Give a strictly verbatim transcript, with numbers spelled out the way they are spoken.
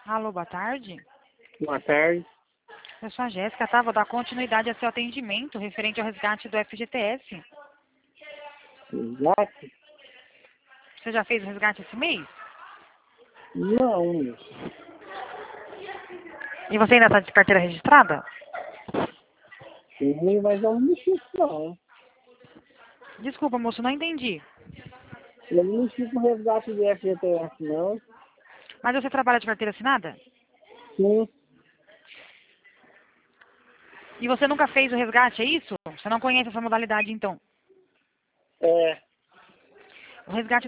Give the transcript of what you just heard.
Alô, boa tarde. Boa tarde. Eu sou a Jéssica, tá? Vou dar continuidade ao seu atendimento referente ao resgate do F G T S. Exato? Você já fez o resgate esse mês? Não. E você ainda está de carteira registrada? Sim, mas eu não mexi com não. Desculpa, moço, não entendi. Eu não mexi com resgate de F G T S, não. Mas você trabalha de carteira assinada? Sim. E você nunca fez o resgate, é isso? Você não conhece essa modalidade, então? É. O resgate